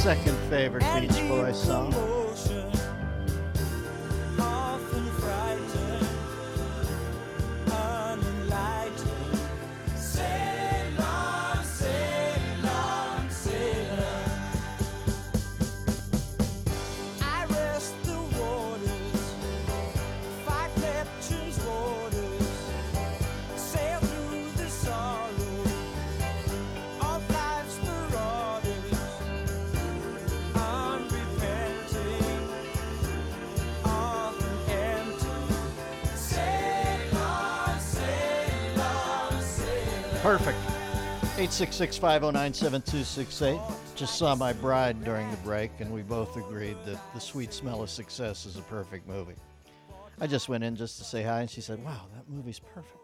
second favorite Beach Boys song. Perfect. 866-509-7268. Just saw My Bride during the break, and we both agreed that The Sweet Smell of Success is a perfect movie. I just went in just to say hi, and she said, wow, that movie's perfect.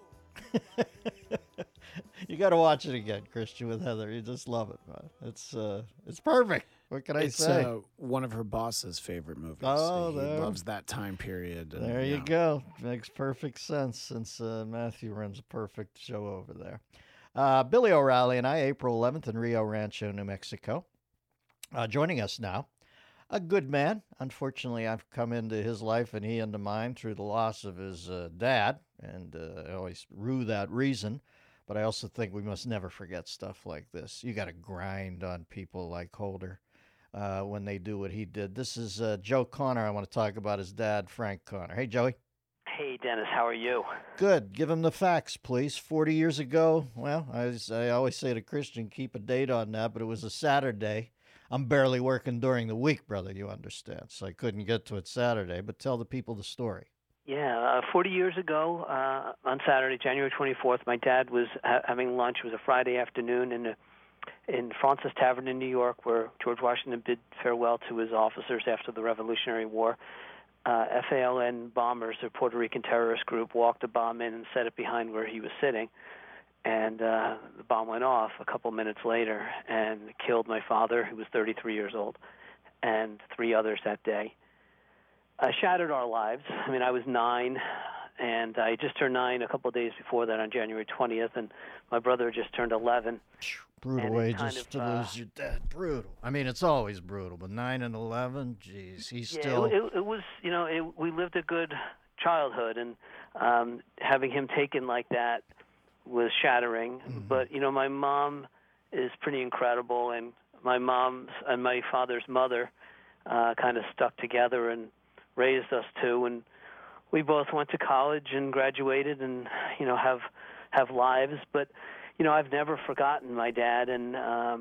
You got to watch it again, Christian, with Heather. You just love it, man. It's perfect. What can I say? It's one of her boss's favorite movies. Oh, he loves that time period. And, there you go. Makes perfect sense since Matthew runs a perfect show over there. Billy O'Reilly and I, April 11th in Rio Rancho, New Mexico. Joining us now, a good man. Unfortunately, I've come into his life and he into mine through the loss of his dad, and I always rue that reason. But I also think we must never forget stuff like this. You got to grind on people like Holder when they do what he did. This is Joe Connor. I want to talk about his dad, Frank Connor. Hey, Joey. Hey, Dennis, how are you? Good. Give him the facts, please. 40 years ago, well, I always say to Christian, keep a date on that, but it was a Saturday. I'm barely working during the week, brother, you understand, so I couldn't get to it Saturday, but tell the people the story. Yeah, 40 years ago, on Saturday, January 24th, my dad was having lunch. It was a Friday afternoon in Fraunces Tavern in New York, where George Washington bid farewell to his officers after the Revolutionary War. FALN bombers, a Puerto Rican terrorist group, walked a bomb in and set it behind where he was sitting. And the bomb went off a couple minutes later and killed my father, who was 33 years old, and 3 others that day. Shattered our lives. I mean, I was 9, and I just turned 9 a couple of days before that on January 20th, and my brother just turned 11. Brutal ages to lose your dad. Brutal. I mean, it's always brutal, but 9 and 11, geez, he's still... It was, we lived a good childhood, and having him taken like that was shattering. Mm-hmm. But, my mom is pretty incredible, and my mom's and my father's mother kind of stuck together and raised us too, and we both went to college and graduated and, have lives, but... I've never forgotten my dad, and,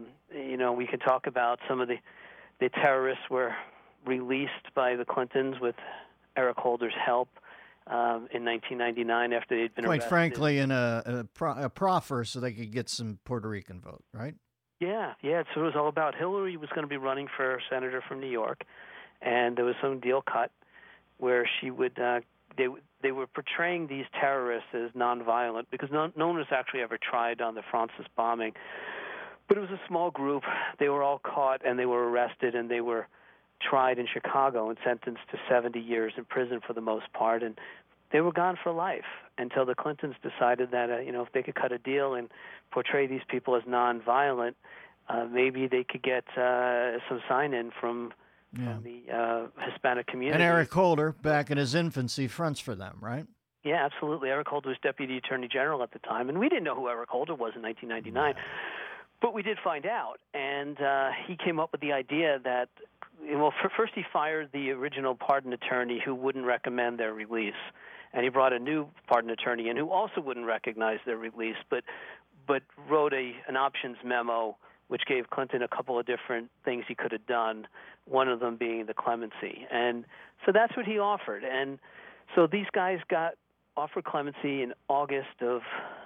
we could talk about some of the terrorists were released by the Clintons with Eric Holder's help in 1999 after they'd been arrested. Quite frankly, in a proffer so they could get some Puerto Rican vote, right? Yeah, so it was all about Hillary was going to be running for senator from New York, and there was some deal cut where she would... They were portraying these terrorists as nonviolent because no one was actually ever tried on the Fraunces bombing. But it was a small group. They were all caught, and they were arrested, and they were tried in Chicago and sentenced to 70 years in prison for the most part. And they were gone for life until the Clintons decided that, if they could cut a deal and portray these people as nonviolent, maybe they could get some sign-in from the Hispanic community. And Eric Holder, back in his infancy, fronts for them, right? Yeah, absolutely. Eric Holder was Deputy Attorney General at the time, and we didn't know who Eric Holder was in 1999. Yeah. But we did find out, and he came up with the idea that, first he fired the original pardon attorney who wouldn't recommend their release, and he brought a new pardon attorney in who also wouldn't recognize their release, but wrote an options memo which gave Clinton a couple of different things he could have done, one of them being the clemency. And so that's what he offered. And so these guys got offered clemency in August of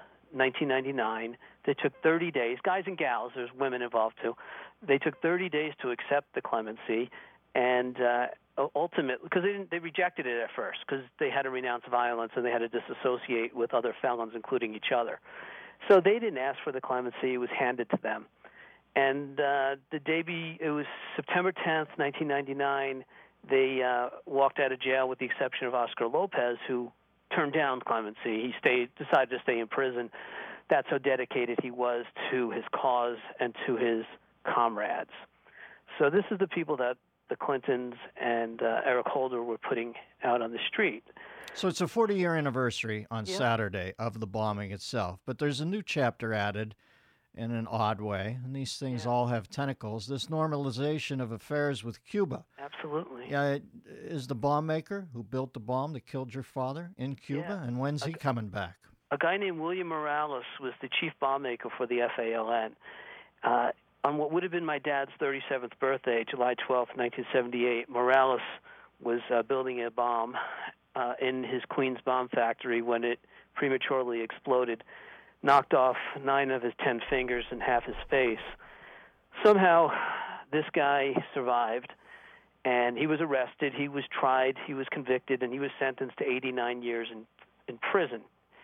1999. They took 30 days, guys and gals, there's women involved too. They took 30 days to accept the clemency, and ultimately, because they rejected it at first, because they had to renounce violence and they had to disassociate with other felons, including each other. So they didn't ask for the clemency. It was handed to them. And it was September 10th, 1999, they walked out of jail with the exception of Oscar Lopez, who turned down clemency. He decided to stay in prison. That's how dedicated he was to his cause and to his comrades. So this is the people that the Clintons and Eric Holder were putting out on the street. So it's a 40-year anniversary on Saturday of the bombing itself, but there's a new chapter added in an odd way, and these things all have tentacles. This normalization of affairs with Cuba. Absolutely. Yeah, is the bomb maker who built the bomb that killed your father in Cuba, and when's he coming back? A guy named William Morales was the chief bomb maker for the FALN. On what would have been my dad's 37th birthday, July 12th, 1978, Morales was building a bomb in his Queens bomb factory when it prematurely exploded, knocked off 9 of his 10 fingers and half his face. Somehow, this guy survived, and he was arrested, he was tried, he was convicted, and he was sentenced to 89 years in prison.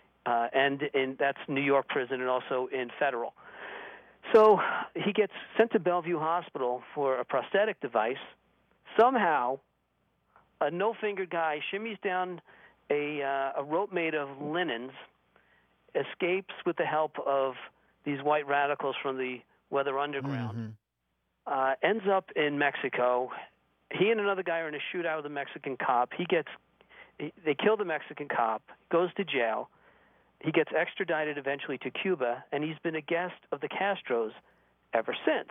That's New York prison and also in federal. So he gets sent to Bellevue Hospital for a prosthetic device. Somehow, a no-fingered guy shimmies down a rope made of linens, escapes with the help of these white radicals from the Weather Underground, ends up in Mexico. He and another guy are in a shootout with a Mexican cop. They kill the Mexican cop, goes to jail. He gets extradited eventually to Cuba, and he's been a guest of the Castros ever since.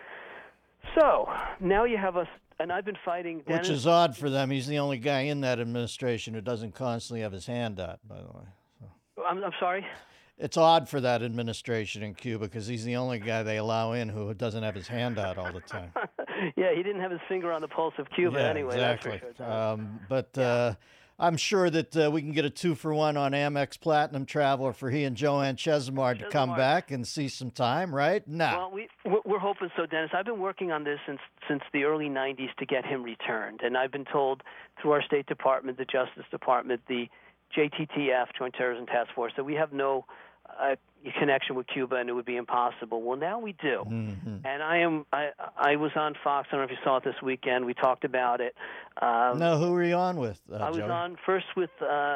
So now you have and I've been fighting Dennis. Which is odd for them. He's the only guy in that administration who doesn't constantly have his hand out, by the way. So. I'm sorry? It's odd for that administration in Cuba because he's the only guy they allow in who doesn't have his hand out all the time. Yeah, he didn't have his finger on the pulse of Cuba anyway. Exactly. That's for sure. I'm sure that we can get a 2-for-1 on Amex Platinum Traveler for he and Joanne Chesimard to come back and see some time, right? No. Well, we're hoping so, Dennis. I've been working on this since the early 90s to get him returned, and I've been told through our State Department, the Justice Department, the JTTF, Joint Terrorism Task Force, that we have no connection with Cuba and it would be impossible. Well, now we do. Mm-hmm. And I was on Fox. I don't know if you saw it this weekend. We talked about it. No, who were you on with, I was Joey? on first with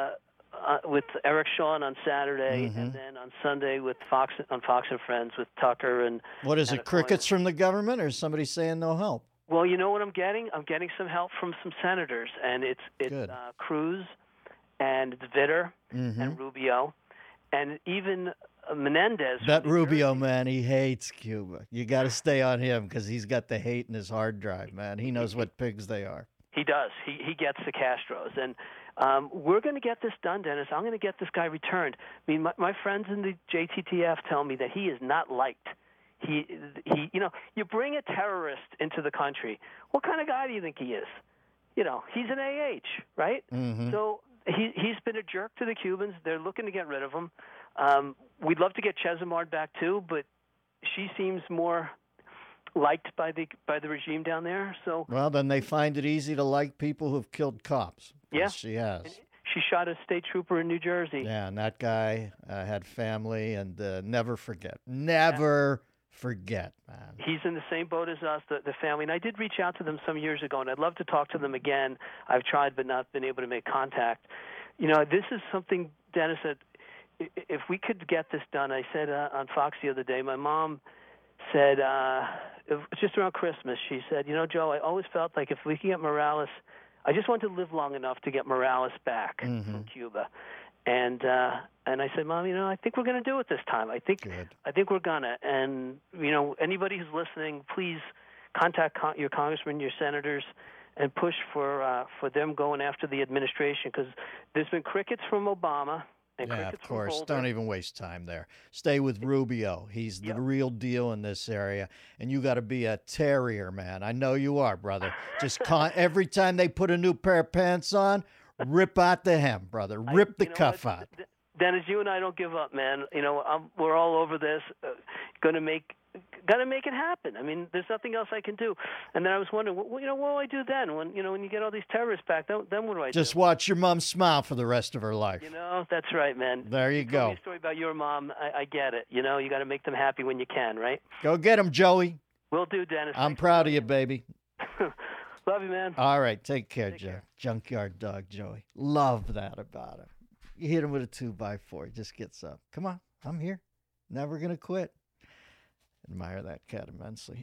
Eric Shawn on Saturday, and then on Sunday with Fox and Friends with Tucker and. What is it? Crickets from the government, or somebody saying no help? Well, you know what I'm getting? I'm getting some help from some senators, and it's Cruz, and it's Vitter and Rubio, and even Menendez. That Rubio, man, he hates Cuba. You got to stay on him because he's got the hate in his hard drive, man. He knows what pigs they are. He does. He gets the Castros. And we're going to get this done, Dennis. I'm going to get this guy returned. I mean, my friends in the JTTF tell me that he is not liked. He, you bring a terrorist into the country. What kind of guy do you think he is? You know, he's an AH, right? Mm-hmm. So he's been a jerk to the Cubans. They're looking to get rid of him. We'd love to get Chesimard back too, but she seems more liked by the regime down there. So well, then they find it easy to like people who've killed cops. Yeah, she has. She shot a state trooper in New Jersey. Yeah, and that guy had family, and never forget, man. He's in the same boat as us, the family. And I did reach out to them some years ago, and I'd love to talk to them again. I've tried but not been able to make contact. You know, this is something, Dennis, that if we could get this done, I said on Fox the other day, my mom said, just around Christmas, she said, you know, Joe, I always felt like if we could get Morales, I just want to live long enough to get Morales back from Cuba. And I said, Mom, you know, I think we're going to do it this time. I think we're gonna. And you know, anybody who's listening, please contact your congressmen, your senators, and push for them going after the administration, because there's been crickets from Obama. And yeah, of course. Don't even waste time there. Stay with Rubio. He's the real deal in this area. And you got to be a terrier, man. I know you are, brother. Just every time they put a new pair of pants on, rip out the hem, brother. Rip the cuff out. Dennis, you and I don't give up, man. You know, we're all over this. Gotta make it happen. I mean, there's nothing else I can do. And then I was wondering, well, you know, what do I do then? When you get all these terrorists back, then what do I do? Just watch your mom smile for the rest of her life. You know, that's right, man. There you go. Tell me a story about your mom. I get it. You know, you got to make them happy when you can, right? Go get them, Joey. Will do, Dennis. I'm proud of you, baby. Love you, man. All right, take care, Joe. Junkyard Dog Joey. Love that about him. You hit him with a 2x4, he just gets up. Come on, I'm here. Never gonna quit. Admire that cat immensely.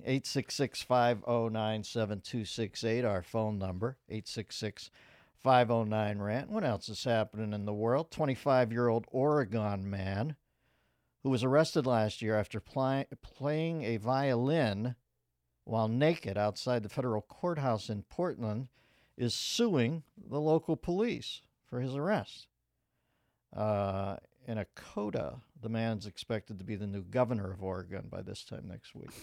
866-509-7268, our phone number. 866-509-RANT. What else is happening in the world? 25-year-old Oregon man who was arrested last year after playing a violin while naked outside the federal courthouse in Portland is suing the local police for his arrest. In a coda, the man's expected to be the new governor of Oregon by this time next week.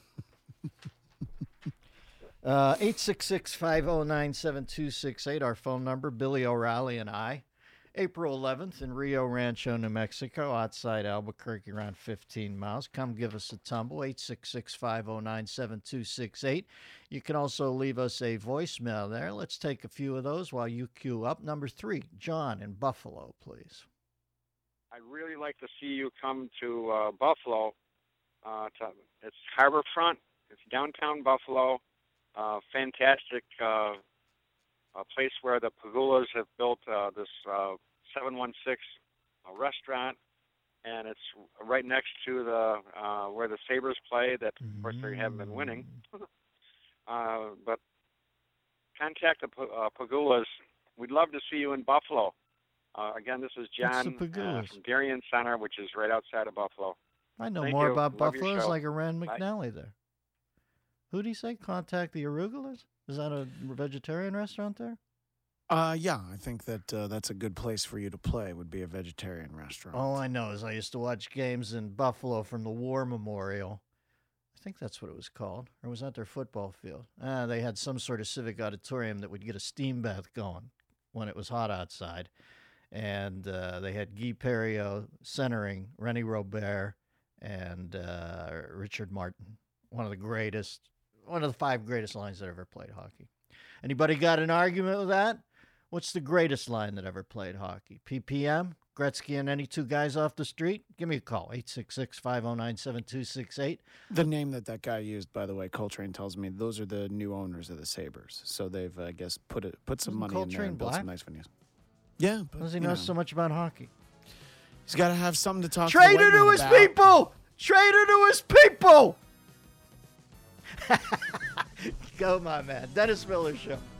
866-509-7268, our phone number. Billy O'Reilly and I. April 11th in Rio Rancho, New Mexico, outside Albuquerque, around 15 miles. Come give us a tumble, 866-509-7268. You can also leave us a voicemail there. Let's take a few of those while you queue up. Number 3, John in Buffalo, please. I'd really like to see you come to Buffalo. It's Harborfront. It's downtown Buffalo. Fantastic a place where the Pagulas have built this 716 restaurant, and it's right next to the where the Sabres play. That, of course, they haven't been winning. But contact the Pagulas. We'd love to see you in Buffalo. Again, this is John from Darien Center, which is right outside of Buffalo. I know more about Buffalo. It's like a Rand McNally there. Who'd he say? Contact the Arugulas? Is that a vegetarian restaurant there? Yeah, I think that that's a good place for you to play, would be a vegetarian restaurant. All I know is I used to watch games in Buffalo from the War Memorial. I think that's what it was called. Or was that their football field? They had some sort of civic auditorium that would get a steam bath going when it was hot outside. And they had Guy Perriot centering Rennie Robert and Richard Martin. One of the 5 greatest lines that ever played hockey. Anybody got an argument with that? What's the greatest line that ever played hockey? PPM? Gretzky and any 2 guys off the street? Give me a call, 866-509-7268. The name that guy used, by the way, Coltrane tells me, those are the new owners of the Sabres. So they've, I guess, put some money Coltrane in there and built black? some nice venues. Yeah. But, does he know so much about hockey? He's got to have something to talk Traitor to his people! Traitor to his people! Go, my man. Dennis Miller Show.